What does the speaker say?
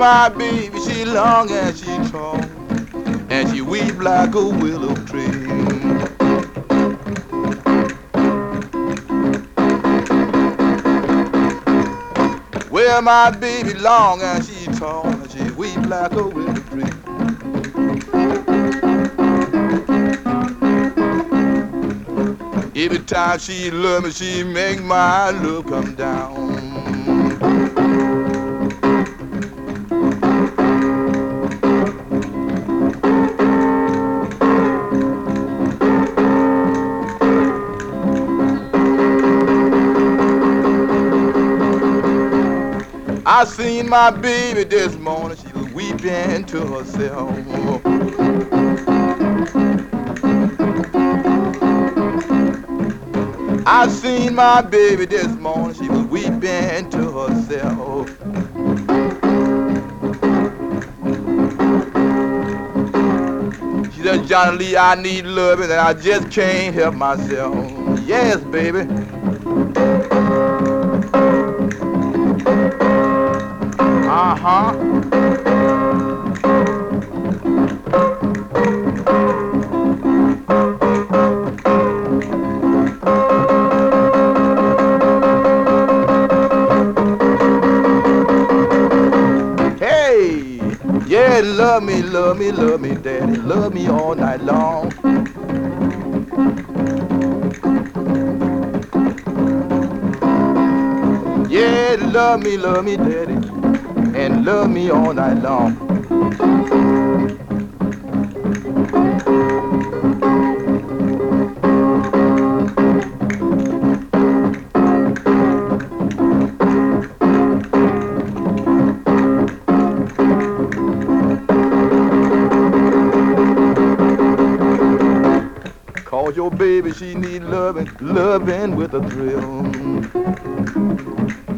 my baby, she long and she tall, and she weep like a willow tree. Well, my baby long and she tall, and she weep like a willow tree. Every time she love me, she make my love come down. I seen my baby this morning, she was weeping to herself. I seen my baby this morning, she was weeping to herself. She said, Johnny Lee, I need love and I just can't help myself. Yes, baby. Uh-huh. Hey, yeah, love me, love me, love me, daddy, love me all night long. Yeah, love me, daddy, and love me all night long. Cause your baby, she need loving, loving with a thrill.